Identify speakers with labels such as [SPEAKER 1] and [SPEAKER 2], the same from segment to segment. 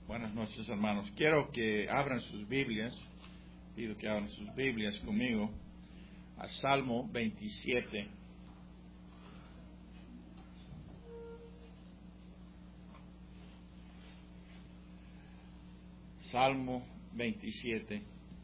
[SPEAKER 1] Buenas noches, hermanos. Quiero que abran sus Biblias, pido que abran sus Biblias conmigo a Salmo 27. Salmo 27.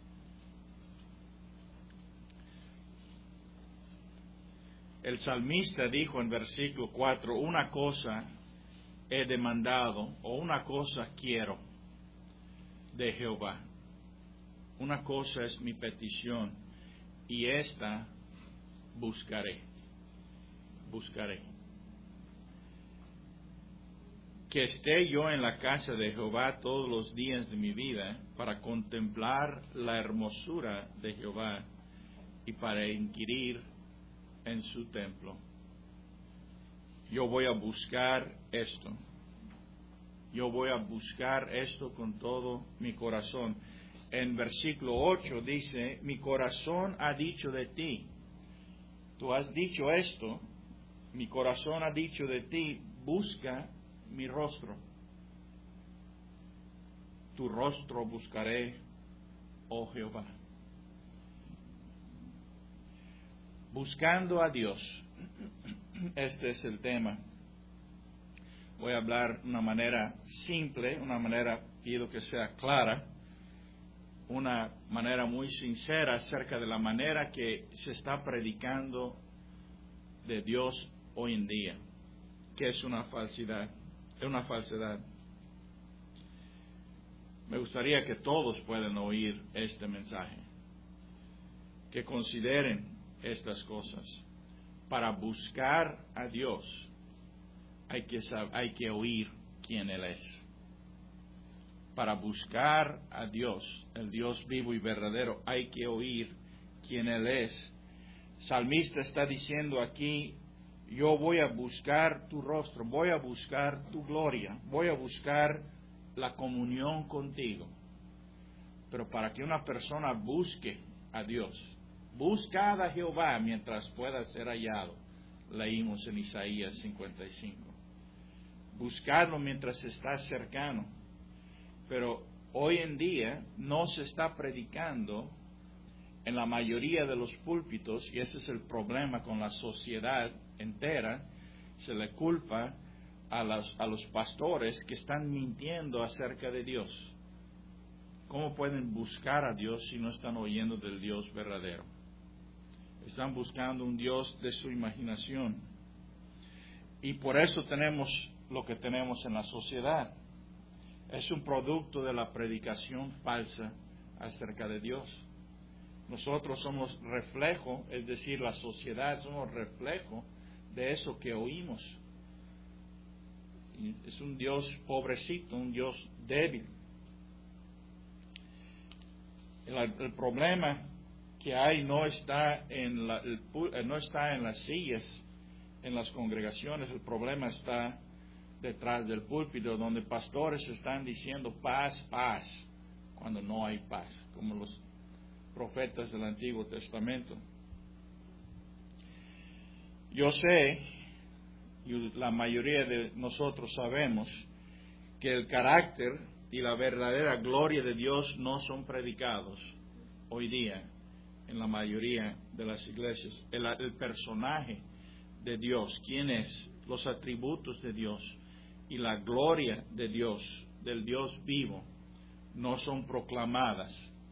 [SPEAKER 1] El salmista dijo en versículo 4, una cosa he demandado, o una cosa quiero de Jehová. Una cosa es mi petición, y esta buscaré. Que esté yo en la casa de Jehová todos los días de mi vida, para contemplar la hermosura de Jehová y para inquirir en su templo. Yo voy a buscar esto. Yo voy a buscar esto con todo mi corazón. En versículo 8 dice, mi corazón ha dicho de ti. Tú has dicho esto, mi corazón ha dicho de ti, busca mi rostro. Tu rostro buscaré, oh Jehová. Buscando a Dios. Este es el tema. Voy a hablar de una manera simple, una manera, pido que sea clara, una manera muy sincera acerca de la manera que se está predicando de Dios hoy en día, que es una falsedad. Me gustaría que todos puedan oír este mensaje, que consideren estas cosas. Para buscar a Dios hay que oír quién Él es. Para buscar a Dios, el Dios vivo y verdadero, hay que oír quién Él es. Salmista está diciendo aquí, yo voy a buscar tu rostro, voy a buscar tu gloria, voy a buscar la comunión contigo. Pero para que una persona busque a Dios, buscad a Jehová mientras pueda ser hallado. Leímos en Isaías 55. Buscarlo mientras está cercano. Pero hoy en día no se está predicando en la mayoría de los púlpitos, y ese es el problema con la sociedad entera. Se le culpa a los pastores que están mintiendo acerca de Dios. ¿Cómo pueden buscar a Dios si no están oyendo del Dios verdadero? Están buscando un Dios de su imaginación. Y por eso tenemos lo que tenemos en la sociedad. Es un producto de la predicación falsa acerca de Dios. Nosotros somos reflejo, es decir, la sociedad somos reflejo de eso que oímos. Y es un Dios pobrecito, un Dios débil. El problema que hay no está en las sillas, en las congregaciones. El problema está detrás del púlpito, donde pastores están diciendo paz, paz, cuando no hay paz, como los profetas del Antiguo Testamento. Yo sé, y la mayoría de nosotros sabemos, que el carácter y la verdadera gloria de Dios no son predicados hoy día en la mayoría de las iglesias. El personaje de Dios, quién es, los atributos de Dios y la gloria de Dios, del Dios vivo, no son proclamadas.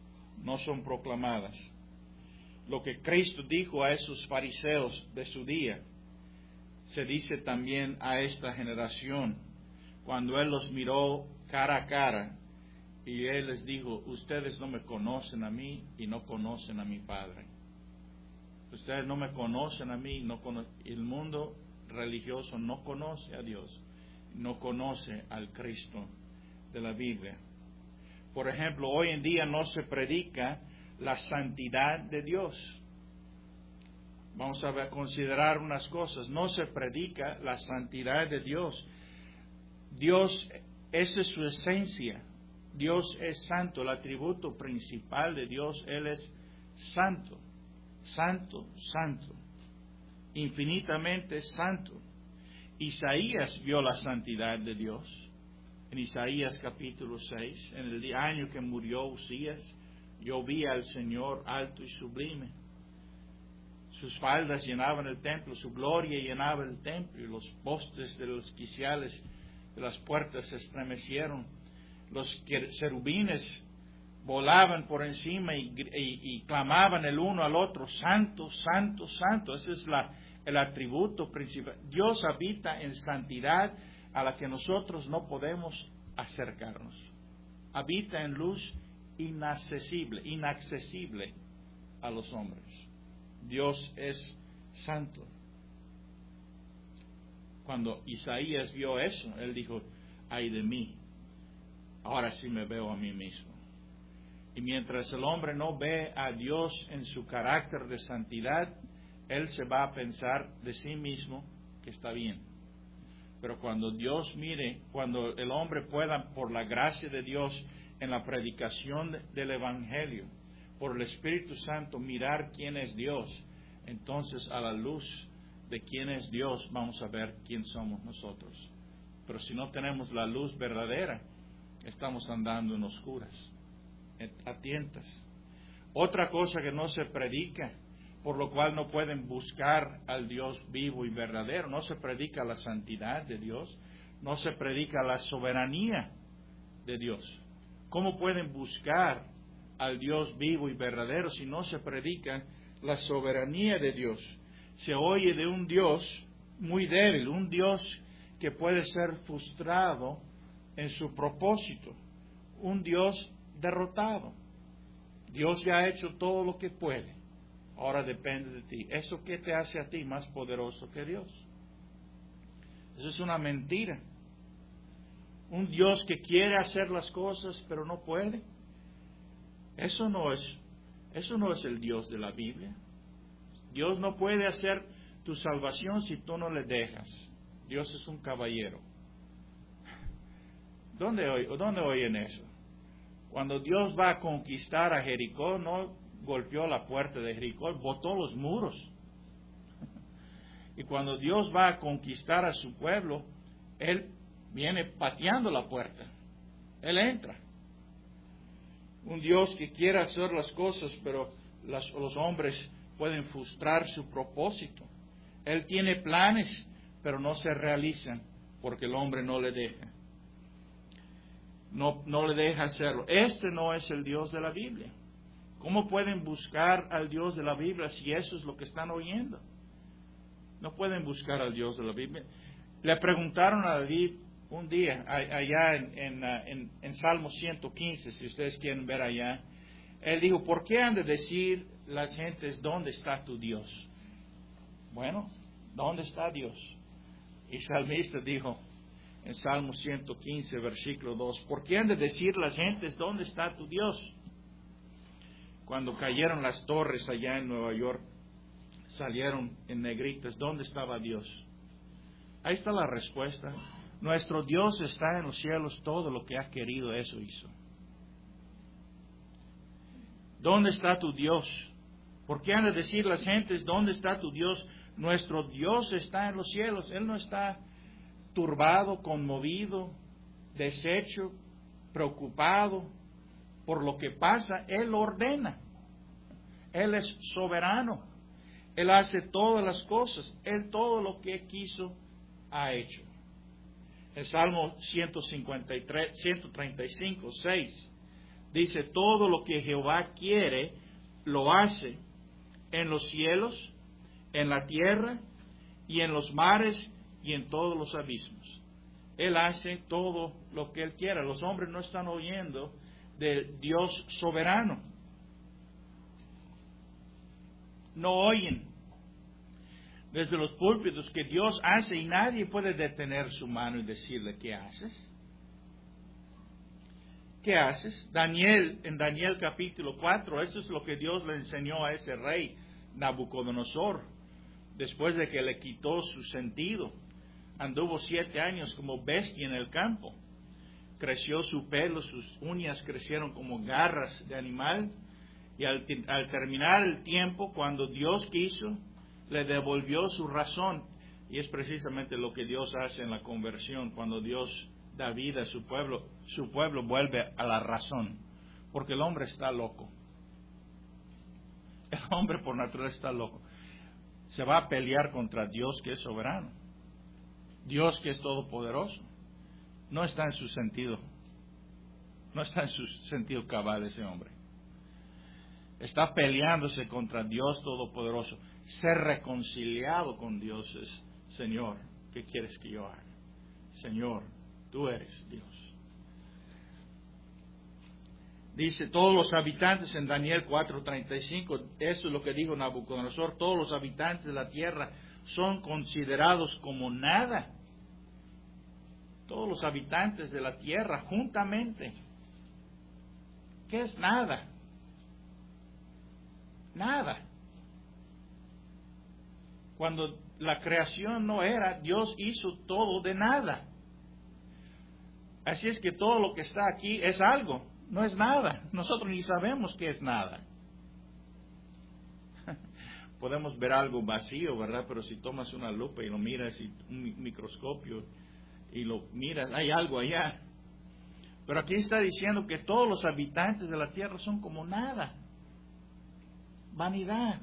[SPEAKER 1] Lo que Cristo dijo a esos fariseos de su día, se dice también a esta generación, cuando Él los miró cara a cara, y Él les dijo, ustedes no me conocen a mí y no conocen a mi Padre. Ustedes no me conocen a mí, el mundo religioso no conoce a Dios, no conoce al Cristo de la Biblia. Por ejemplo, hoy en día no se predica la santidad de Dios. Vamos a considerar unas cosas. No se predica la santidad de Dios. Dios, esa es su esencia. Dios es santo. El atributo principal de Dios, Él es santo. Santo, santo. Infinitamente santo. Isaías vio la santidad de Dios en Isaías capítulo 6, en el año que murió Usías, yo vi al Señor alto y sublime. Sus faldas llenaban el templo, su gloria llenaba el templo, y los postes de los quiciales de las puertas se estremecieron. Los querubines volaban por encima y clamaban el uno al otro: santo, santo, santo. Ese es el atributo principal. Dios habita en santidad a la que nosotros no podemos acercarnos. Habita en luz inaccesible a los hombres. Dios es santo. Cuando Isaías vio eso, él dijo: ay de mí, ahora sí me veo a mí mismo. Y mientras el hombre no ve a Dios en su carácter de santidad, él se va a pensar de sí mismo que está bien. Pero cuando Dios mire, cuando el hombre pueda, por la gracia de Dios, en la predicación del Evangelio, por el Espíritu Santo, mirar quién es Dios, entonces a la luz de quién es Dios vamos a ver quién somos nosotros. Pero si no tenemos la luz verdadera, estamos andando en oscuras, a tientas. Otra cosa que no se predica, por lo cual no pueden buscar al Dios vivo y verdadero, no se predica la santidad de Dios, no se predica la soberanía de Dios. ¿Cómo pueden buscar al Dios vivo y verdadero si no se predica la soberanía de Dios? Se oye de un Dios muy débil, un Dios que puede ser frustrado en su propósito, un Dios derrotado. Dios ya ha hecho todo lo que puede, ahora depende de ti. ¿Eso qué te hace a ti más poderoso que Dios? Eso es una mentira. Un Dios que quiere hacer las cosas pero no puede. Eso no es el Dios de la Biblia. Dios no puede hacer tu salvación si tú no le dejas. Dios es un caballero. ¿Dónde oyen eso? Cuando Dios va a conquistar a Jericó, no golpeó la puerta de Jericó, botó los muros. Y cuando Dios va a conquistar a su pueblo, Él viene pateando la puerta. Él entra. Un Dios que quiere hacer las cosas, pero los hombres pueden frustrar su propósito. Él tiene planes, pero no se realizan porque el hombre no le deja. No le deja hacerlo. Este no es el Dios de la Biblia. ¿Cómo pueden buscar al Dios de la Biblia si eso es lo que están oyendo? No pueden buscar al Dios de la Biblia. Le preguntaron a David un día, allá en Salmo 115, si ustedes quieren ver allá, él dijo: ¿por qué han de decir las gentes, ¿dónde está tu Dios? Bueno, ¿dónde está Dios? Y el salmista dijo en Salmo 115, versículo 2, ¿por qué han de decir las gentes, ¿dónde está tu Dios? Cuando cayeron las torres allá en Nueva York, salieron en negritas, ¿dónde estaba Dios? Ahí está la respuesta. Nuestro Dios está en los cielos, todo lo que ha querido, eso hizo. ¿Dónde está tu Dios? ¿Por qué han de decir las gentes, ¿dónde está tu Dios? Nuestro Dios está en los cielos. Él no está turbado, conmovido, deshecho, preocupado por lo que pasa. Él ordena. Él es soberano. Él hace todas las cosas. Él todo lo que quiso ha hecho. El Salmo 135, 6 dice: todo lo que Jehová quiere, lo hace en los cielos, en la tierra y en los mares y en todos los abismos. Él hace todo lo que Él quiera. Los hombres no están oyendo del Dios soberano. No oyen desde los púlpitos que Dios hace y nadie puede detener su mano y decirle: ¿qué haces? ¿Qué haces? En Daniel capítulo 4, eso es lo que Dios le enseñó a ese rey Nabucodonosor, después de que le quitó su sentido. Anduvo 7 años como bestia en el campo. Creció su pelo, sus uñas crecieron como garras de animal. Y al terminar el tiempo, cuando Dios quiso, le devolvió su razón. Y es precisamente lo que Dios hace en la conversión. Cuando Dios da vida a su pueblo vuelve a la razón, porque el hombre está loco. El hombre por naturaleza está loco. Se va a pelear contra Dios que es soberano, Dios que es todopoderoso. No está en su sentido, no está en su sentido cabal ese hombre. Está peleándose contra Dios todopoderoso. Ser reconciliado con Dios es: Señor, ¿qué quieres que yo haga? Señor, tú eres Dios. Dice, todos los habitantes en Daniel 4:35, eso es lo que dijo Nabucodonosor, todos los habitantes de la tierra son considerados como nada. Todos los habitantes de la tierra juntamente. ¿Qué es nada? Nada. Cuando la creación no era, Dios hizo todo de nada. Así es que todo lo que está aquí es algo, no es nada. Nosotros ni sabemos qué es nada. Podemos ver algo vacío, ¿verdad? Pero si tomas una lupa y lo miras, y un microscopio y lo miras, hay algo allá. Pero aquí está diciendo que todos los habitantes de la tierra son como nada. Vanidad.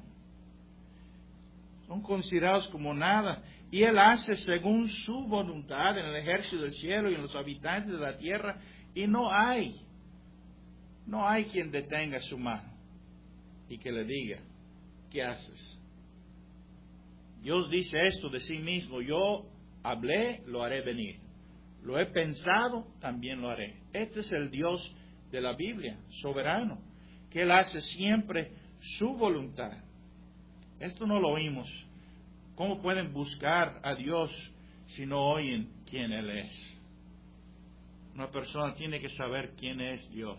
[SPEAKER 1] Son considerados como nada. Y Él hace según su voluntad en el ejército del cielo y en los habitantes de la tierra. Y no hay quien detenga su mano y que le diga, ¿qué haces? Dios dice esto de sí mismo: yo hablé, lo haré venir. Lo he pensado, también lo haré. Este es el Dios de la Biblia, soberano, que Él hace siempre su voluntad. Esto no lo oímos. ¿Cómo pueden buscar a Dios si no oyen quién Él es? Una persona tiene que saber quién es Dios.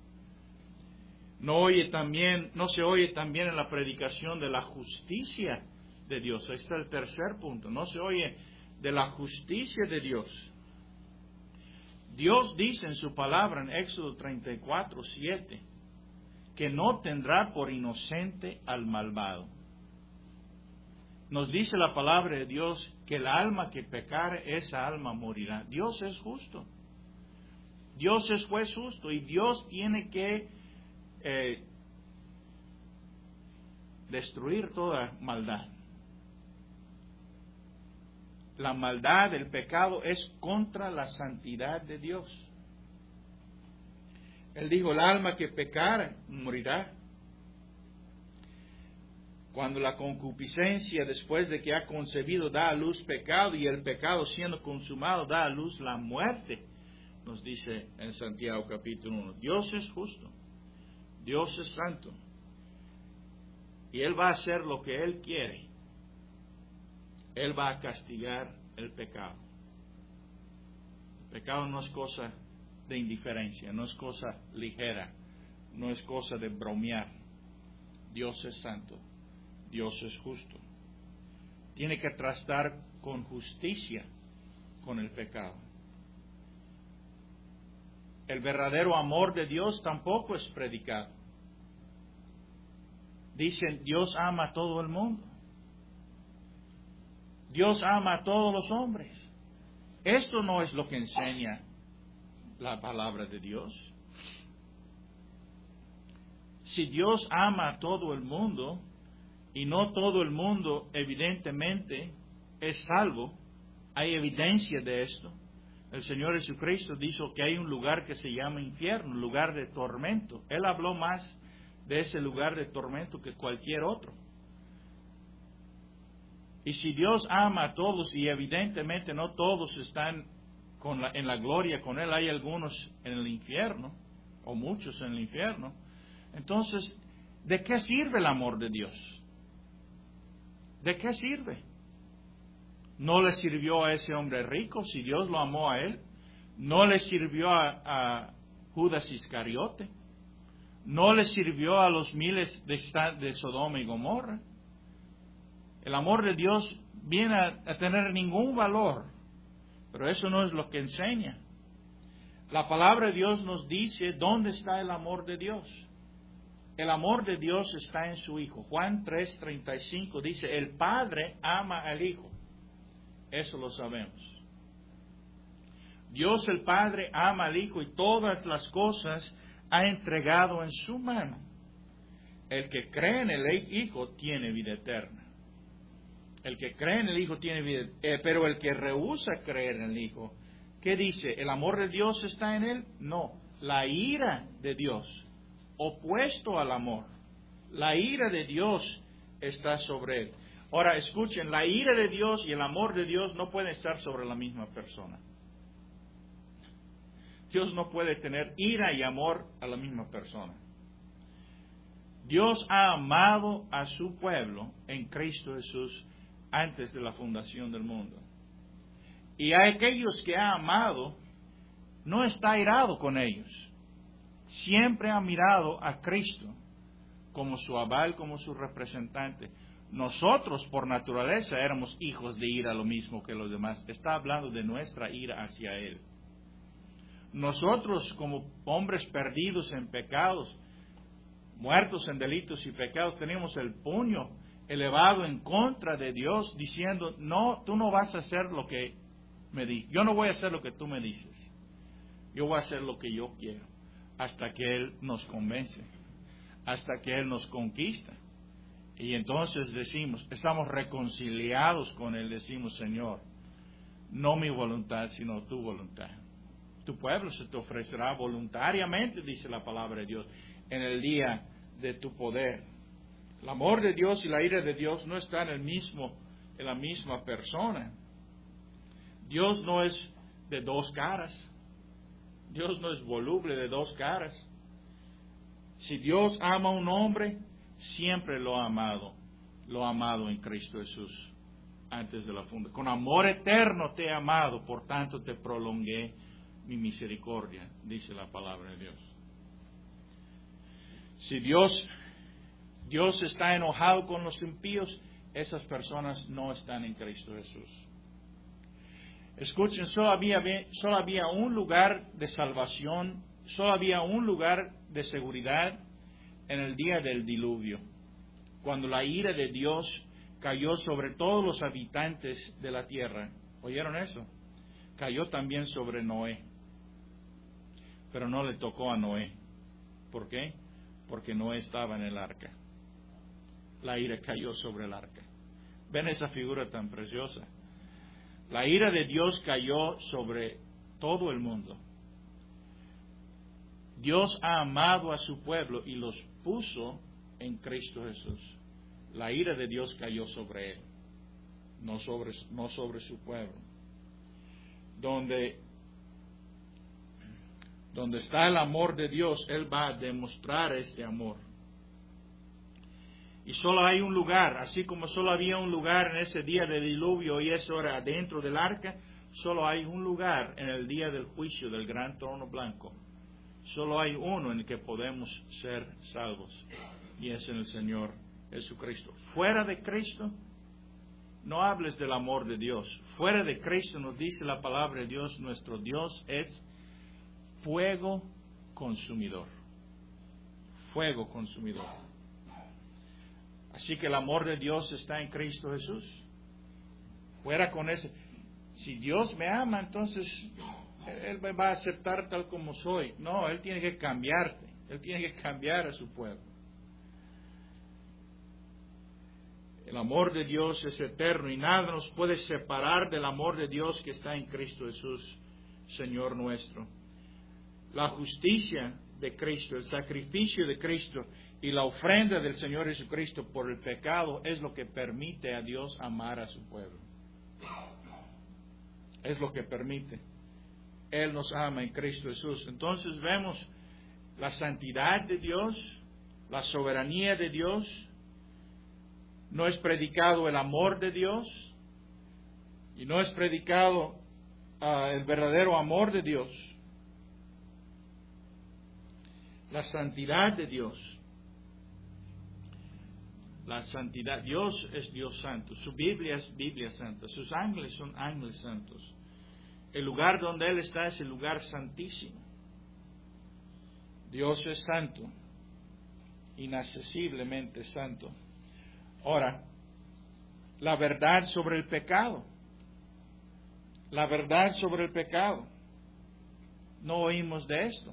[SPEAKER 1] No se oye también en la predicación de la justicia de Dios. Ahí está el tercer punto. No se oye de la justicia de Dios. Dios dice en su palabra en Éxodo 34:7 que no tendrá por inocente al malvado. Nos dice la palabra de Dios que el alma que pecare, esa alma morirá. Dios es justo. Dios es juez justo y Dios tiene que destruir toda maldad. La maldad, el pecado es contra la santidad de Dios. Él dijo, el alma que pecare morirá. Cuando la concupiscencia, después de que ha concebido, da a luz pecado, y el pecado siendo consumado da a luz la muerte, nos dice en Santiago capítulo 1. Dios es justo, Dios es santo, y Él va a hacer lo que Él quiere. Él va a castigar el pecado. El pecado no es cosa de indiferencia, no es cosa ligera, no es cosa de bromear. Dios es santo, Dios es justo. Tiene que tratar con justicia con el pecado. El verdadero amor de Dios tampoco es predicado. Dicen, Dios ama a todo el mundo. Dios ama a todos los hombres. Esto no es lo que enseña la palabra de Dios. Si Dios ama a todo el mundo, y no todo el mundo evidentemente es salvo, hay evidencia de esto. El Señor Jesucristo dijo que hay un lugar que se llama infierno, un lugar de tormento. Él habló más de ese lugar de tormento que cualquier otro. Y si Dios ama a todos, y evidentemente no todos están en la gloria con Él, hay algunos en el infierno, o muchos en el infierno, entonces, ¿de qué sirve el amor de Dios? ¿De qué sirve? ¿No le sirvió a ese hombre rico si Dios lo amó a él? ¿No le sirvió a Judas Iscariote? ¿No le sirvió a los miles de Sodoma y Gomorra? El amor de Dios viene a tener ningún valor, pero eso no es lo que enseña. La palabra de Dios nos dice dónde está el amor de Dios. El amor de Dios está en su Hijo. Juan 3:35 dice, el Padre ama al Hijo. Eso lo sabemos. Dios el Padre ama al Hijo y todas las cosas ha entregado en su mano. El que cree en el Hijo tiene vida eterna. El que cree en el Hijo tiene vida eterna. Pero el que rehúsa creer en el Hijo, ¿qué dice? ¿El amor de Dios está en él? No. La ira de Dios, opuesto al amor. La ira de Dios está sobre él. Ahora, escuchen, la ira de Dios y el amor de Dios no pueden estar sobre la misma persona. Dios no puede tener ira y amor a la misma persona. Dios ha amado a su pueblo en Cristo Jesús antes de la fundación del mundo. Y a aquellos que ha amado, no está airado con ellos. Siempre ha mirado a Cristo como su aval, como su representante. Nosotros, por naturaleza, éramos hijos de ira, lo mismo que los demás. Está hablando de nuestra ira hacia Él. Nosotros, como hombres perdidos en pecados, muertos en delitos y pecados, tenemos el puño elevado en contra de Dios, diciendo, no, tú no vas a hacer lo que me dices. Yo no voy a hacer lo que tú me dices. Yo voy a hacer lo que yo quiero, hasta que Él nos convence, hasta que Él nos conquista. Y entonces decimos, estamos reconciliados con Él, decimos, Señor, no mi voluntad, sino tu voluntad. Tu pueblo se te ofrecerá voluntariamente, dice la palabra de Dios, en el día de tu poder. El amor de Dios y la ira de Dios no están en la misma persona. Dios no es de dos caras. Dios no es voluble de dos caras. Si Dios ama a un hombre, siempre lo ha amado en Cristo Jesús antes de la fundación. Con amor eterno te he amado, por tanto te prolongué mi misericordia, dice la palabra de Dios. Si Dios está enojado con los impíos, esas personas no están en Cristo Jesús. Escuchen, solo había un lugar de salvación, solo había un lugar de seguridad en el día del diluvio, cuando la ira de Dios cayó sobre todos los habitantes de la tierra. ¿Oyeron eso? Cayó también sobre Noé, pero no le tocó a Noé. ¿Por qué? Porque Noé estaba en el arca. La ira cayó sobre el arca. ¿Ven esa figura tan preciosa? La ira de Dios cayó sobre todo el mundo. Dios ha amado a su pueblo y los puso en Cristo Jesús. La ira de Dios cayó sobre él, no sobre su pueblo. Donde está el amor de Dios, Él va a demostrar este amor. Y solo hay un lugar, así como solo había un lugar en ese día de diluvio y eso era dentro del arca, solo hay un lugar en el día del juicio del gran trono blanco. Solo hay uno en el que podemos ser salvos, y es en el Señor Jesucristo. Fuera de Cristo, no hables del amor de Dios. Fuera de Cristo, nos dice la palabra de Dios, nuestro Dios es fuego consumidor. Fuego consumidor. Así que el amor de Dios está en Cristo Jesús. Fuera con ese. Si Dios me ama, entonces Él me va a aceptar tal como soy. No, Él tiene que cambiarte. Él tiene que cambiar a su pueblo. El amor de Dios es eterno y nada nos puede separar del amor de Dios que está en Cristo Jesús, Señor nuestro. La justicia de Cristo, el sacrificio de Cristo y la ofrenda del Señor Jesucristo por el pecado es lo que permite a Dios amar a su pueblo. Es lo que permite. Él nos ama en Cristo Jesús. Entonces vemos la santidad de Dios, la soberanía de Dios. No es predicado el amor de Dios y no es predicado el verdadero amor de Dios. La santidad de Dios. La santidad. Dios es Dios santo. Su Biblia es Biblia santa. Sus ángeles son ángeles santos. El lugar donde Él está es el lugar santísimo. Dios es santo. Inaccesiblemente santo. Ahora, la verdad sobre el pecado. La verdad sobre el pecado. no oímos de esto.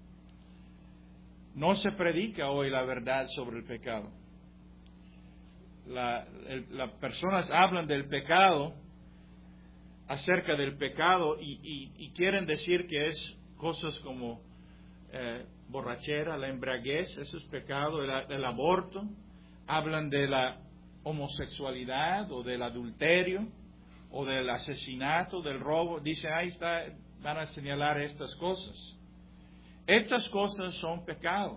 [SPEAKER 1] No se predica hoy la verdad sobre el pecado. Las personas hablan del pecado, acerca del pecado, y quieren decir que es cosas como borrachera, la embriaguez, eso es pecado, el aborto. Hablan de la homosexualidad o del adulterio o del asesinato, del robo. Dice, ahí está, van a señalar estas cosas. Estas cosas son pecado.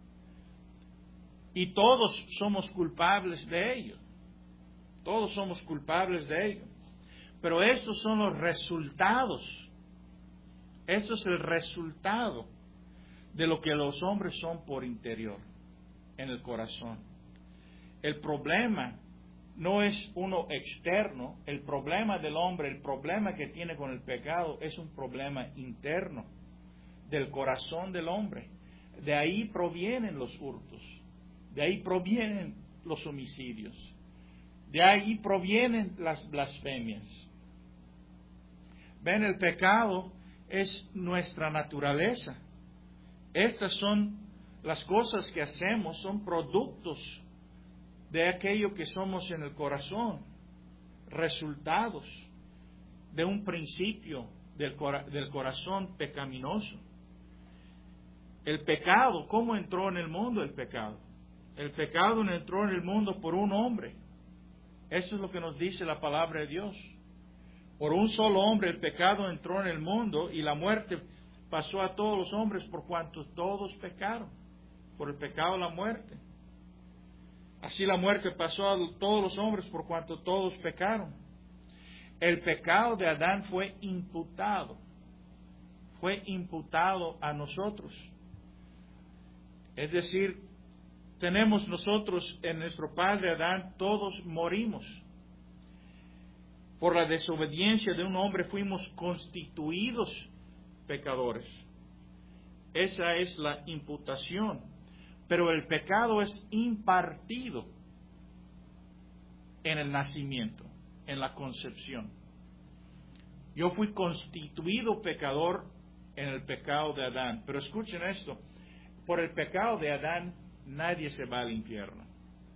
[SPEAKER 1] Y todos somos culpables de ello. Todos somos culpables de ello. Pero estos son los resultados. Esto es el resultado de lo que los hombres son por interior, en el corazón. El problema no es uno externo. El problema del hombre, el problema que tiene con el pecado es un problema interno del corazón del hombre. De ahí provienen los hurtos. De ahí provienen los homicidios. De ahí provienen las blasfemias. Ven, el pecado es nuestra naturaleza. Estas son las cosas que hacemos, son productos de aquello que somos en el corazón, resultados de un principio del corazón pecaminoso. El pecado, ¿cómo entró en el mundo el pecado? El pecado entró en el mundo por un hombre. Eso es lo que nos dice la palabra de Dios. Por un solo hombre el pecado entró en el mundo, y la muerte pasó a todos los hombres por cuanto todos pecaron. Por el pecado la muerte. Así la muerte pasó a todos los hombres por cuanto todos pecaron. El pecado de Adán fue imputado a nosotros. Es decir, tenemos nosotros en nuestro padre Adán, todos morimos. Por la desobediencia de un hombre fuimos constituidos pecadores. Esa es la imputación. Pero el pecado es impartido en el nacimiento, en la concepción. Yo fui constituido pecador en el pecado de Adán. Pero escuchen esto, por el pecado de Adán nadie se va al infierno.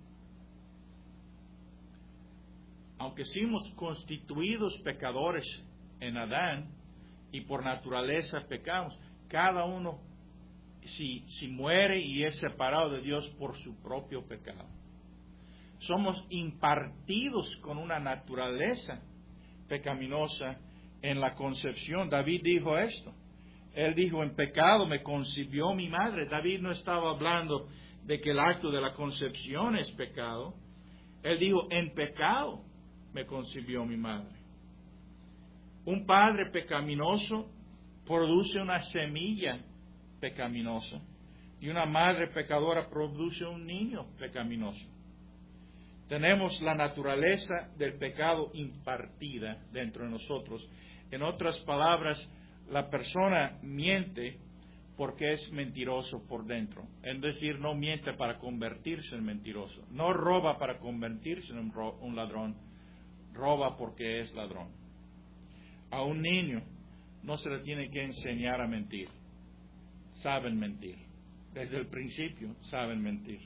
[SPEAKER 1] Aunque fuimos constituidos pecadores en Adán y por naturaleza pecamos, cada uno si muere y es separado de Dios por su propio pecado. Somos impartidos con una naturaleza pecaminosa en la concepción. David dijo esto. Él dijo, en pecado me concibió mi madre. David no estaba hablando de que el acto de la concepción es pecado. Él dijo, en pecado me concibió mi madre. Un padre pecaminoso produce una semilla pecaminosa, y una madre pecadora produce un niño pecaminoso. Tenemos la naturaleza del pecado impartida dentro de nosotros. En otras palabras, la persona miente porque es mentiroso por dentro. Es decir, no miente para convertirse en mentiroso. No roba para convertirse en un ladrón. Roba porque es ladrón. A un niño no se le tiene que enseñar a mentir. Saben mentir. Desde el principio saben mentir.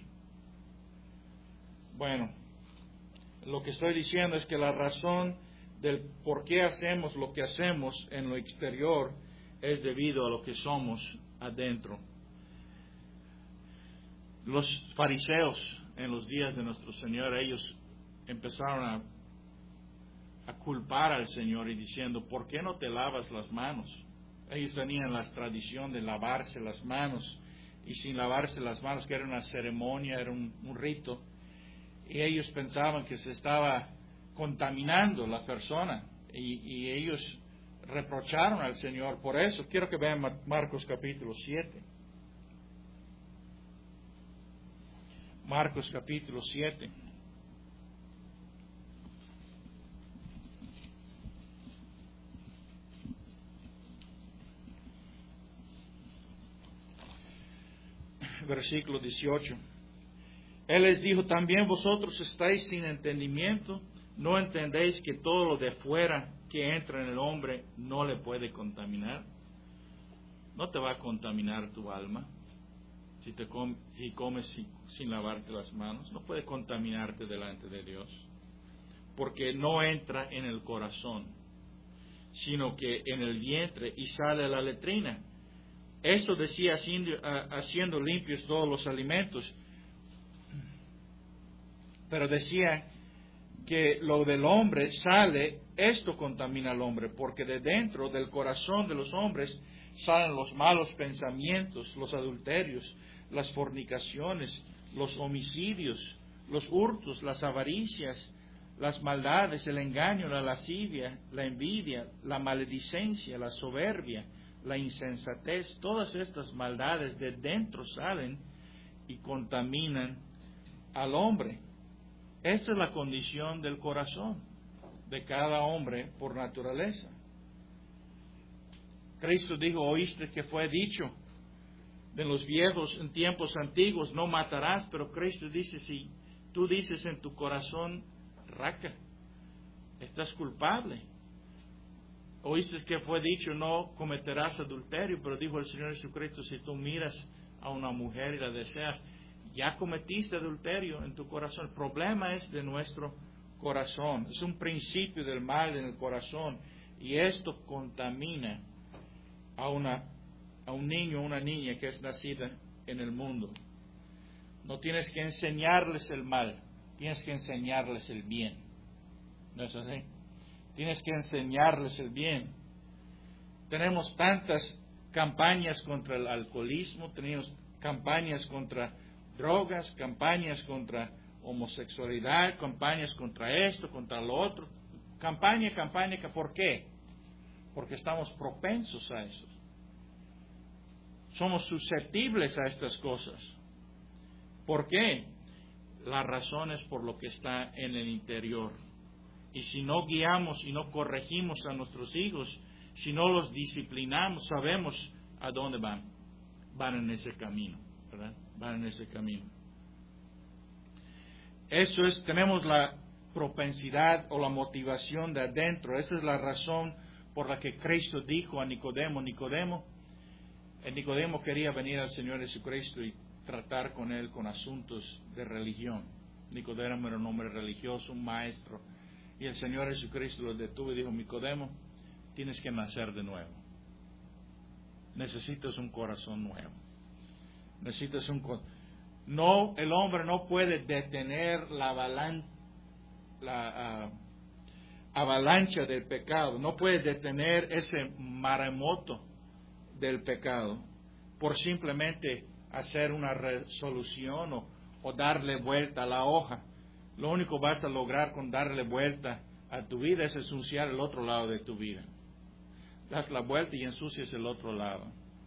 [SPEAKER 1] Bueno, lo que estoy diciendo es que la razón del por qué hacemos lo que hacemos en lo exterior es debido a lo que somos adentro. Los fariseos en los días de nuestro Señor, ellos empezaron a culpar al Señor y diciendo, ¿por qué no te lavas las manos? Ellos tenían la tradición de lavarse las manos, y sin lavarse las manos, que era una ceremonia, era un rito, y ellos pensaban que se estaba contaminando la persona, y ellos reprocharon al Señor por eso. Quiero que vean Marcos capítulo 7. Marcos capítulo 7. Versículo 18. Él les dijo, también vosotros estáis sin entendimiento, no entendéis que todo lo de fuera que entra en el hombre no le puede contaminar. no te va a contaminar tu alma si comes sin lavarte las manos. No puede contaminarte delante de Dios, porque no entra en el corazón, sino que en el vientre y sale a la letrina. Eso decía haciendo limpios todos los alimentos, pero decía que lo del hombre sale, esto contamina al hombre, porque de dentro del corazón de los hombres salen los malos pensamientos, los adulterios, las fornicaciones, los homicidios, los hurtos, las avaricias, las maldades, el engaño, la lascivia, la envidia, la maledicencia, la soberbia, la insensatez. Todas estas maldades de dentro salen y contaminan al hombre. Esta es la condición del corazón de cada hombre por naturaleza. Cristo dijo, oíste que fue dicho de los viejos en tiempos antiguos, no matarás, pero Cristo dice, si tú dices en tu corazón, raca, estás culpable. Oíste que fue dicho, no cometerás adulterio, pero dijo el Señor Jesucristo, si tú miras a una mujer y la deseas, ya cometiste adulterio en tu corazón. El problema es de nuestro corazón. Es un principio del mal en el corazón. Y esto contamina a un niño o una niña que es nacida en el mundo. No tienes que enseñarles el mal, tienes que enseñarles el bien. ¿No es así? Tienes que enseñarles el bien. Tenemos tantas campañas contra el alcoholismo, tenemos campañas contra drogas, campañas contra homosexualidad, campañas contra esto, contra lo otro. Campaña, ¿por qué? Porque estamos propensos a eso. Somos susceptibles a estas cosas. ¿Por qué? La razón es por lo que está en el interior. Y si no guiamos y no corregimos a nuestros hijos, si no los disciplinamos, sabemos a dónde van. Van en ese camino, ¿verdad? Van en ese camino. Eso es, tenemos la propensidad o la motivación de adentro. Esa es la razón por la que Cristo dijo a Nicodemo, Nicodemo quería venir al Señor Jesucristo y tratar con él con asuntos de religión. Nicodemo era un hombre religioso, un maestro. Y el Señor Jesucristo lo detuvo y dijo, Nicodemo, tienes que nacer de nuevo. Necesitas un corazón nuevo. No, el hombre no puede detener la avalancha del pecado. No puede detener ese maremoto del pecado por simplemente hacer una resolución o darle vuelta a la hoja. Lo único que vas a lograr con darle vuelta a tu vida es ensuciar el otro lado de tu vida. Das la vuelta y ensucias el otro lado.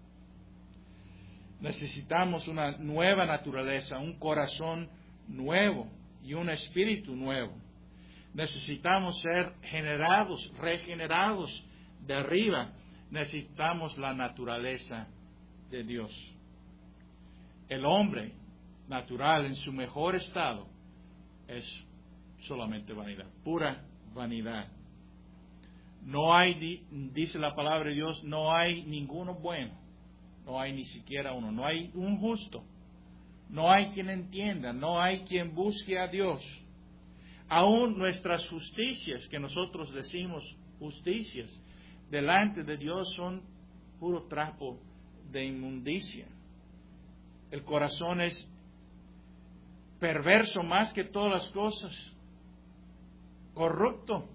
[SPEAKER 1] Necesitamos una nueva naturaleza, un corazón nuevo y un espíritu nuevo. Necesitamos ser regenerados de arriba. Necesitamos la naturaleza de Dios. El hombre natural en su mejor estado es solamente vanidad, pura vanidad. No hay, dice la palabra de Dios, no hay ninguno bueno, no hay ni siquiera uno, no hay un justo, no hay quien entienda, no hay quien busque a Dios. Aún nuestras justicias, que nosotros decimos justicias, delante de Dios son puro trapo de inmundicia. El corazón es perverso más que todas las cosas, corrupto,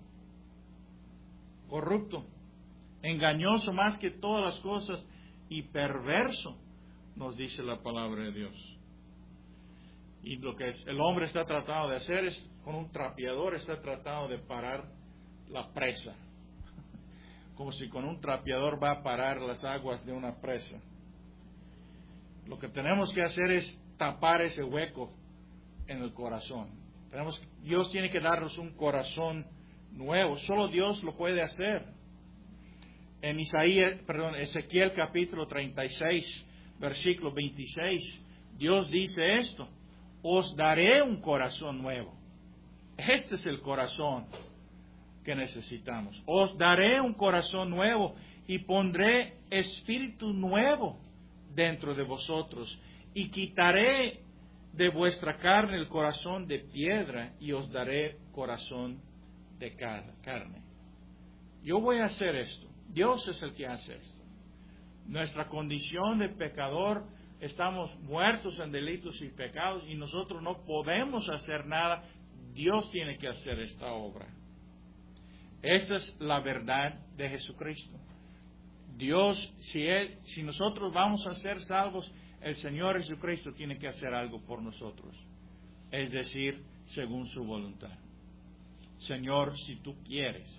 [SPEAKER 1] engañoso más que todas las cosas y perverso, nos dice la palabra de Dios. Y lo que el hombre está tratando de hacer es, con un trapeador está tratando de parar la presa, como si con un trapeador va a parar las aguas de una presa. Lo que tenemos que hacer es tapar ese hueco en el corazón. Dios tiene que darnos un corazón nuevo. Solo Dios lo puede hacer. En Ezequiel capítulo 36, versículo 26, Dios dice esto: os daré un corazón nuevo. Este es el corazón que necesitamos. Os daré un corazón nuevo y pondré espíritu nuevo dentro de vosotros, y quitaré de vuestra carne el corazón de piedra, y os daré corazón de carne. Yo voy a hacer esto. Dios es el que hace esto. Nuestra condición de pecador, estamos muertos en delitos y pecados, y nosotros no podemos hacer nada. Dios tiene que hacer esta obra. Esa es la verdad de Jesucristo. Dios, si nosotros vamos a ser salvos, el Señor Jesucristo tiene que hacer algo por nosotros. Es decir, según su voluntad. Señor, si tú quieres,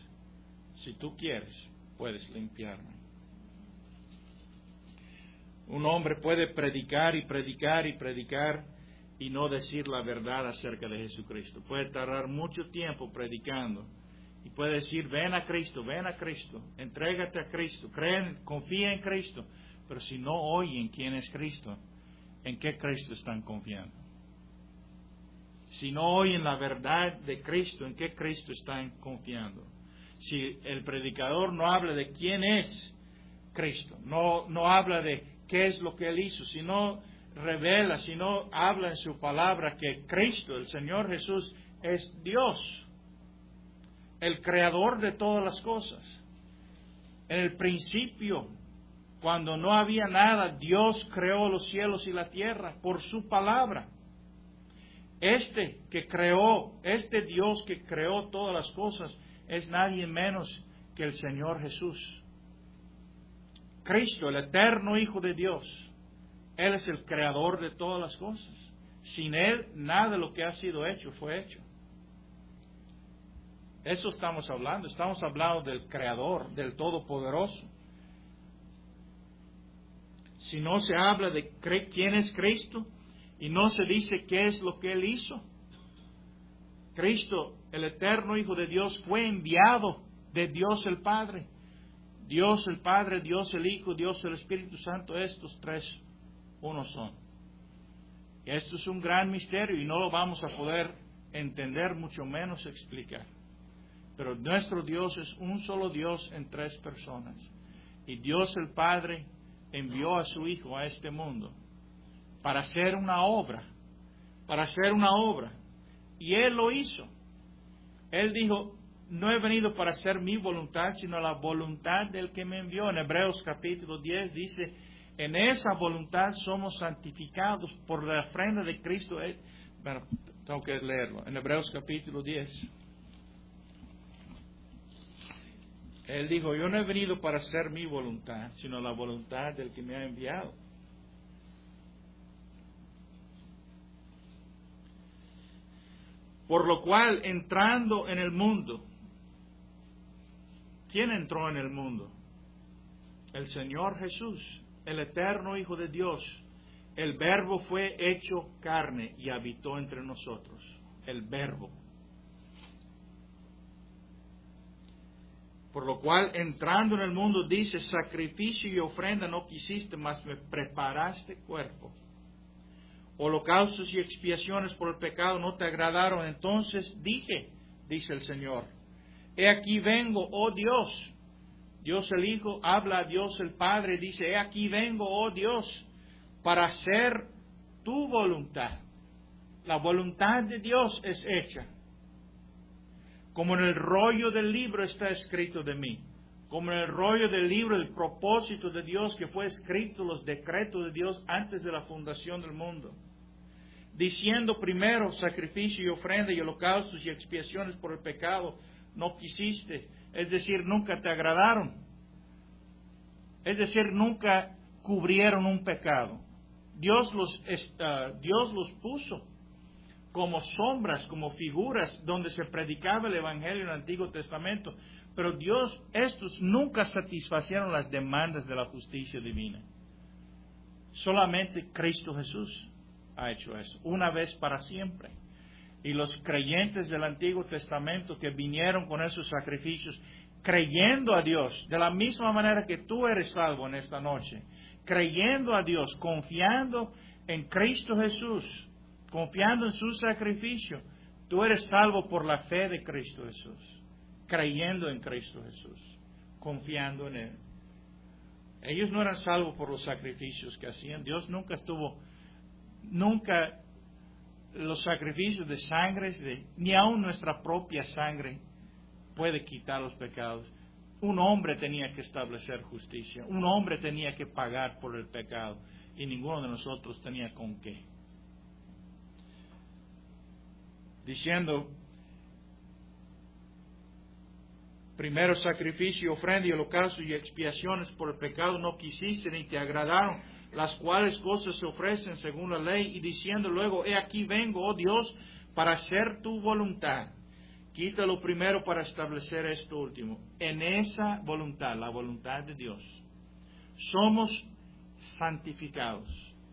[SPEAKER 1] puedes limpiarme. Un hombre puede predicar y predicar y predicar y no decir la verdad acerca de Jesucristo. Puede tardar mucho tiempo predicando y puede decir, ven a Cristo, entrégate a Cristo, confía en Cristo. Pero si no oyen quién es Cristo, ¿en qué Cristo están confiando? Si no oyen la verdad de Cristo, ¿en qué Cristo están confiando? Si el predicador no habla de quién es Cristo, no habla de qué es lo que Él hizo, si no revela, si no habla en su palabra que Cristo, el Señor Jesús, es Dios, el creador de todas las cosas. En el principio, cuando no había nada, Dios creó los cielos y la tierra por su palabra. Este Dios que creó todas las cosas es nadie menos que el Señor Jesús. Cristo, el eterno Hijo de Dios. Él es el creador de todas las cosas. Sin Él, nada de lo que ha sido hecho fue hecho. Eso estamos hablando del Creador, del Todopoderoso. Si no se habla de quién es Cristo y no se dice qué es lo que Él hizo, Cristo, el eterno Hijo de Dios, fue enviado de Dios el Padre. Dios el Padre, Dios el Hijo, Dios el Espíritu Santo, estos tres uno son. Y esto es un gran misterio y no lo vamos a poder entender, mucho menos explicar. Pero nuestro Dios es un solo Dios en tres personas. Y Dios el Padre envió a su Hijo a este mundo para hacer una obra. Y Él lo hizo. Él dijo, no he venido para hacer mi voluntad, sino la voluntad del que me envió. En Hebreos capítulo 10 dice, en esa voluntad somos santificados por la ofrenda de Cristo. Bueno, tengo que leerlo. En Hebreos capítulo 10. Él dijo, yo no he venido para hacer mi voluntad, sino la voluntad del que me ha enviado. Por lo cual, entrando en el mundo, ¿quién entró en el mundo? El Señor Jesús, el eterno Hijo de Dios. El Verbo fue hecho carne y habitó entre nosotros. El Verbo. Por lo cual, entrando en el mundo, dice, sacrificio y ofrenda no quisiste, mas me preparaste cuerpo. Holocaustos y expiaciones por el pecado no te agradaron. Entonces dije, dice el Señor, he aquí vengo, oh Dios. Dios el Hijo habla a Dios el Padre, dice, he aquí vengo, oh Dios, para hacer tu voluntad. La voluntad de Dios es hecha. Como en el rollo del libro está escrito de mí. Como en el rollo del libro el propósito de Dios que fue escrito, los decretos de Dios antes de la fundación del mundo. Diciendo primero sacrificio y ofrenda y holocaustos y expiaciones por el pecado, no quisiste. Es decir, nunca te agradaron. Es decir, nunca cubrieron un pecado. Dios los puso como sombras, como figuras, donde se predicaba el Evangelio en el Antiguo Testamento. Pero estos nunca satisfacieron las demandas de la justicia divina. Solamente Cristo Jesús ha hecho eso, una vez para siempre. Y los creyentes del Antiguo Testamento que vinieron con esos sacrificios, creyendo a Dios, de la misma manera que tú eres salvo en esta noche, creyendo a Dios, confiando en Cristo Jesús, confiando en su sacrificio, tú eres salvo por la fe de Cristo Jesús, creyendo en Cristo Jesús, confiando en Él. Ellos no eran salvos por los sacrificios que hacían. Dios nunca los sacrificios de sangre, ni aun nuestra propia sangre puede quitar los pecados. Un hombre tenía que establecer justicia, un hombre tenía que pagar por el pecado, y ninguno de nosotros tenía con qué. Diciendo, primero sacrificio, ofrenda y holocausto y expiaciones por el pecado no quisiste ni te agradaron, las cuales cosas se ofrecen según la ley, y diciendo luego, he aquí vengo, oh Dios, para hacer tu voluntad. Quítalo primero para establecer esto último. En esa voluntad, la voluntad de Dios, somos santificados.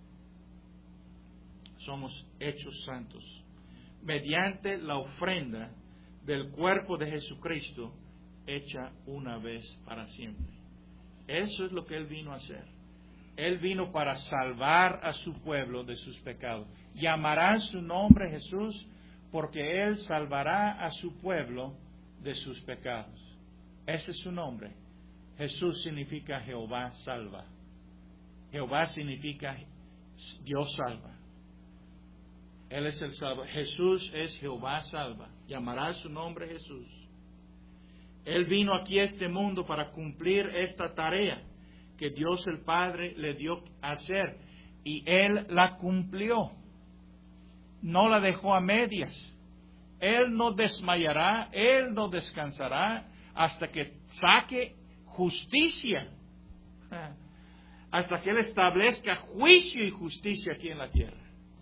[SPEAKER 1] Somos hechos santos. Mediante la ofrenda del cuerpo de Jesucristo, hecha una vez para siempre. Eso es lo que Él vino a hacer. Él vino para salvar a su pueblo de sus pecados. Llamarán su nombre Jesús, porque Él salvará a su pueblo de sus pecados. Ese es su nombre. Jesús significa Jehová salva. Jehová significa Dios salva. Él es el salvador. Jesús es Jehová salva. Llamará su nombre Jesús. Él vino aquí a este mundo para cumplir esta tarea que Dios el Padre le dio a hacer. Y Él la cumplió. No la dejó a medias. Él no desmayará, Él no descansará hasta que saque justicia. Hasta que Él establezca juicio y justicia aquí en la tierra.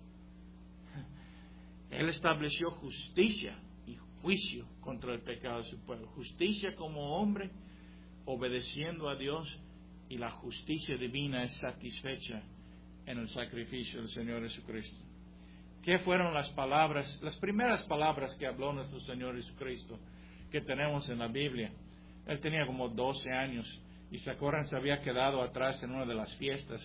[SPEAKER 1] Él estableció justicia y juicio contra el pecado de su pueblo. Justicia como hombre, obedeciendo a Dios, y la justicia divina es satisfecha en el sacrificio del Señor Jesucristo. ¿Qué fueron las primeras palabras que habló nuestro Señor Jesucristo que tenemos en la Biblia? Él tenía como 12 años y se acuerdan, se había quedado atrás en una de las fiestas.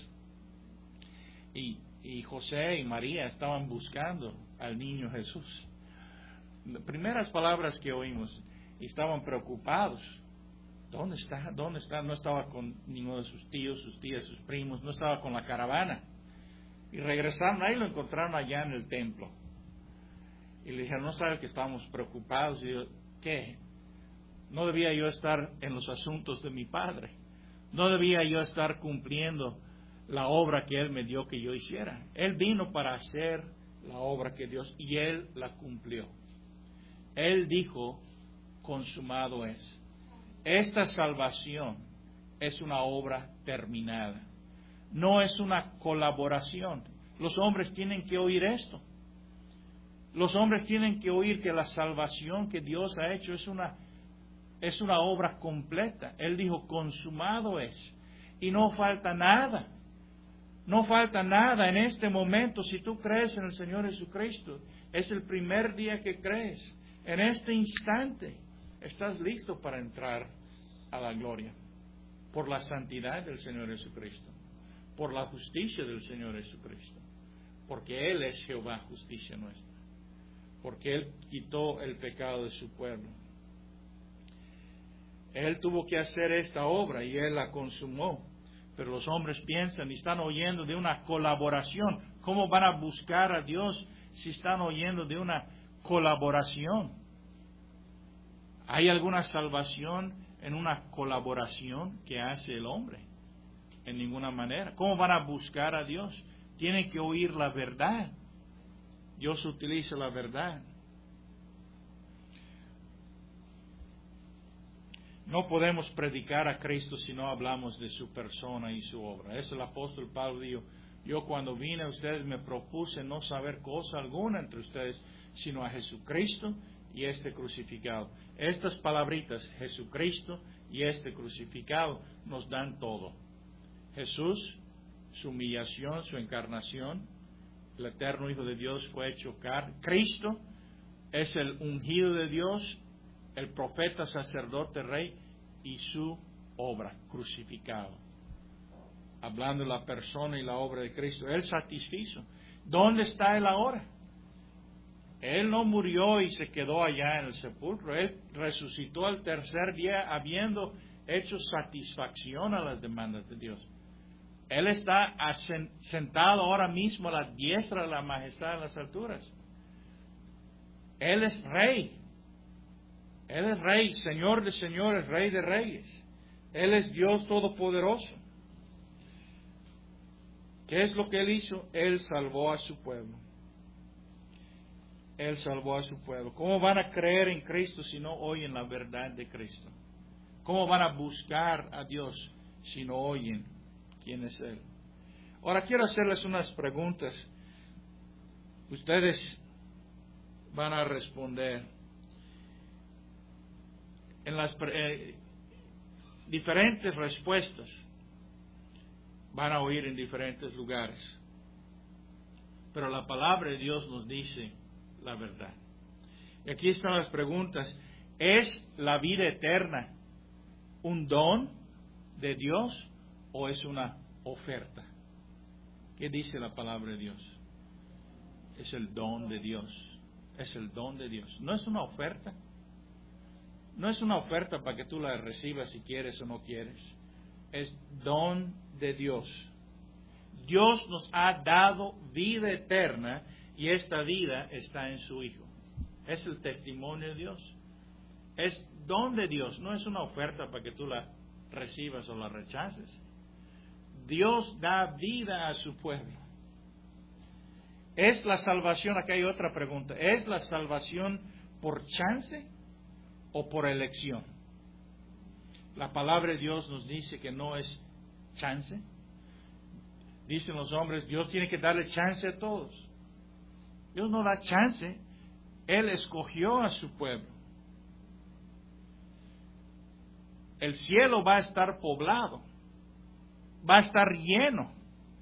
[SPEAKER 1] Y José y María estaban buscando al niño Jesús. Las primeras palabras que oímos, y estaban preocupados. ¿Dónde está? ¿Dónde está? No estaba con ninguno de sus tíos, sus tías, sus primos, no estaba con la caravana. Y regresaron ahí, lo encontraron allá en el templo. Y le dijeron, ¿no sabe que estábamos preocupados? Y yo, ¿qué? ¿No debía yo estar en los asuntos de mi Padre? ¿No debía yo estar cumpliendo la obra que Él me dio que yo hiciera? Él vino para hacer la obra que Dios, y Él la cumplió. Él dijo, consumado es. Esta salvación es una obra terminada. No es una colaboración. Los hombres tienen que oír esto. Los hombres tienen que oír que la salvación que Dios ha hecho es una obra completa. Él dijo, consumado es. Y no falta nada. No falta nada en este momento. Si tú crees en el Señor Jesucristo, es el primer día que crees. En este instante estás listo para entrar a la gloria. Por la santidad del Señor Jesucristo. Por la justicia del Señor Jesucristo. Porque Él es Jehová, justicia nuestra. Porque Él quitó el pecado de su pueblo. Él tuvo que hacer esta obra y Él la consumó. Pero los hombres piensan y están oyendo de una colaboración. ¿Cómo van a buscar a Dios si están oyendo de una colaboración? ¿Hay alguna salvación en una colaboración que hace el hombre? En ninguna manera. ¿Cómo van a buscar a Dios? Tienen que oír la verdad. Dios utiliza la verdad. No podemos predicar a Cristo si no hablamos de su persona y su obra. Eso el apóstol Pablo dijo, yo cuando vine a ustedes me propuse no saber cosa alguna entre ustedes, sino a Jesucristo y este crucificado. Estas palabritas, Jesucristo y este crucificado, nos dan todo. Jesús, su humillación, su encarnación, el eterno Hijo de Dios fue hecho carne. Cristo es el ungido de Dios, el profeta, sacerdote, rey, y su obra, crucificado. Hablando de la persona y la obra de Cristo, Él satisfizo. ¿Dónde está Él ahora? Él no murió y se quedó allá en el sepulcro. Él resucitó al tercer día, habiendo hecho satisfacción a las demandas de Dios. Él está sentado ahora mismo a la diestra de la majestad en las alturas. Él es rey. Él es rey, Señor de señores, Rey de reyes. Él es Dios todopoderoso. ¿Qué es lo que Él hizo? Él salvó a su pueblo. Él salvó a su pueblo. ¿Cómo van a creer en Cristo si no oyen la verdad de Cristo? ¿Cómo van a buscar a Dios si no oyen quién es Él? Ahora quiero hacerles unas preguntas. Ustedes van a responder. En las diferentes respuestas van a oír en diferentes lugares. Pero la palabra de Dios nos dice la verdad. Y aquí están las preguntas. ¿Es la vida eterna un don de Dios o es una oferta? ¿Qué dice la palabra de Dios? Es el don de Dios. Es el don de Dios. No es una oferta. No es una oferta para que tú la recibas si quieres o no quieres. Es don de Dios. Dios nos ha dado vida eterna y esta vida está en su Hijo. Es el testimonio de Dios. Es don de Dios. No es una oferta para que tú la recibas o la rechaces. Dios da vida a su pueblo. ¿Es la salvación? Acá hay otra pregunta. ¿Es la salvación por chance o por elección? La palabra de Dios nos dice que no es chance. Dicen los hombres, Dios tiene que darle chance a todos. Dios no da chance. Él escogió a su pueblo. El cielo va a estar poblado. Va a estar lleno.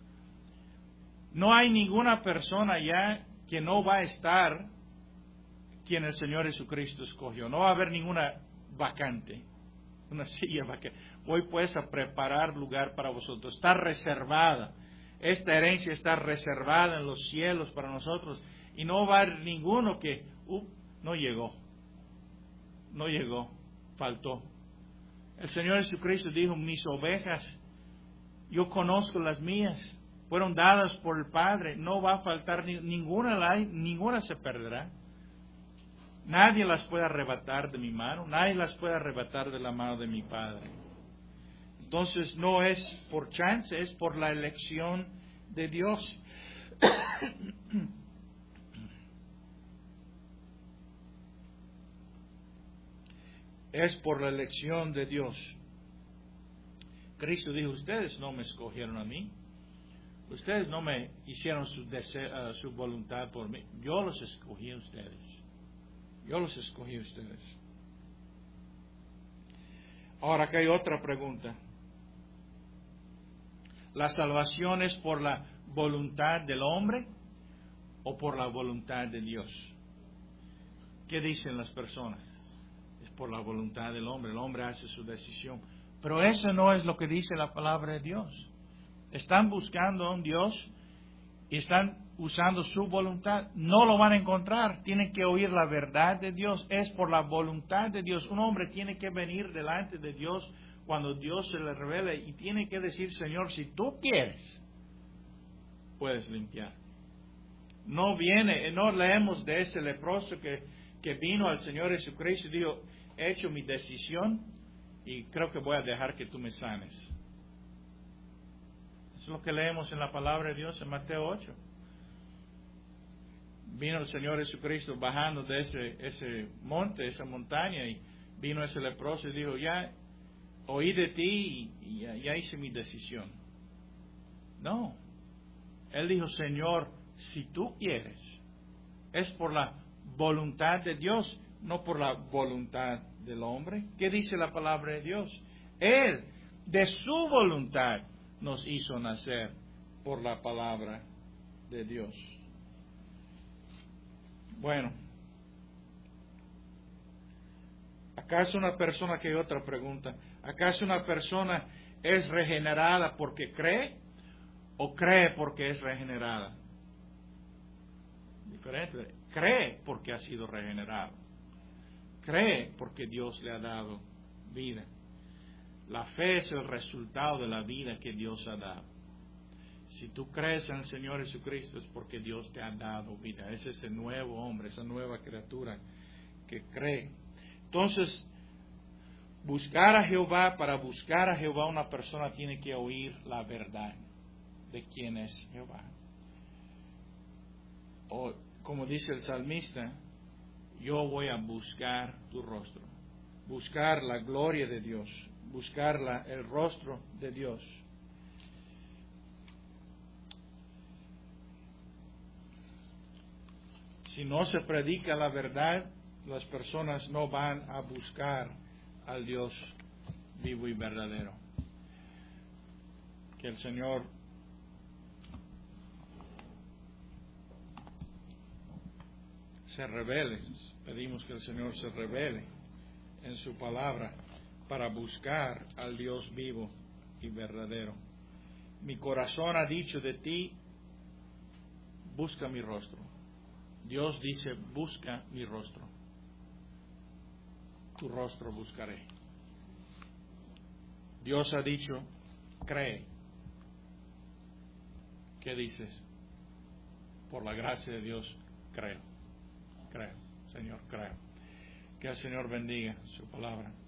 [SPEAKER 1] No hay ninguna persona ya que no va a estar quien el Señor Jesucristo escogió. No va a haber ninguna vacante, una silla vacante. Voy pues a preparar lugar para vosotros. Está reservada. Esta herencia está reservada en los cielos para nosotros. Y no va a haber ninguno que, no llegó. No llegó. Faltó. El Señor Jesucristo dijo, mis ovejas, yo conozco las mías. Fueron dadas por el Padre. No va a faltar ninguna se perderá. Nadie las puede arrebatar de mi mano. Nadie las puede arrebatar de la mano de mi Padre. Entonces no es por chance, es por la elección de Dios. Es por la elección de Dios. Cristo dijo, ustedes no me escogieron a mí. Ustedes no me hicieron su voluntad por mí. Yo los escogí a ustedes. Yo los escogí a ustedes. Ahora acá hay otra pregunta. ¿La salvación es por la voluntad del hombre o por la voluntad de Dios? ¿Qué dicen las personas? Es por la voluntad del hombre. El hombre hace su decisión. Pero eso no es lo que dice la palabra de Dios. Están buscando a un Dios y están usando su voluntad. No lo van a encontrar. Tienen que oír la verdad de Dios. Es por la voluntad de Dios. Un hombre tiene que venir delante de Dios cuando Dios se le revela y tiene que decir, Señor, si tú quieres, puedes limpiar. No leemos de ese leproso que vino al Señor Jesucristo y dijo, he hecho mi decisión y creo que voy a dejar que tú me sanes. Eso es lo que leemos en la palabra de Dios en Mateo 8. Vino el Señor Jesucristo bajando de ese monte, esa montaña, y vino ese leproso y dijo, ya oí de ti y ya hice mi decisión. No. Él dijo, Señor, si tú quieres, es por la voluntad de Dios, no por la voluntad del hombre. ¿Qué dice la palabra de Dios? Él, de su voluntad, nos hizo nacer por la palabra de Dios. Bueno, ¿acaso una persona, que hay otra pregunta, acaso una persona es regenerada porque cree o cree porque es regenerada? Diferente. Cree porque ha sido regenerado. Cree porque Dios le ha dado vida. La fe es el resultado de la vida que Dios ha dado. Si tú crees en el Señor Jesucristo es porque Dios te ha dado vida. Ese es el nuevo hombre, esa nueva criatura que cree. Entonces, buscar a Jehová, para buscar a Jehová una persona tiene que oír la verdad de quién es Jehová. O como dice el salmista, yo voy a buscar tu rostro, buscar la gloria de Dios, buscar el rostro de Dios. Si no se predica la verdad, las personas no van a buscar al Dios vivo y verdadero. Que el Señor se revele, pedimos que el Señor se revele en su palabra para buscar al Dios vivo y verdadero. Mi corazón ha dicho de ti, busca mi rostro. Dios dice, busca mi rostro. Tu rostro buscaré. Dios ha dicho, cree. ¿Qué dices? Por la gracia de Dios, creo. Creo, Señor, creo. Que el Señor bendiga su palabra.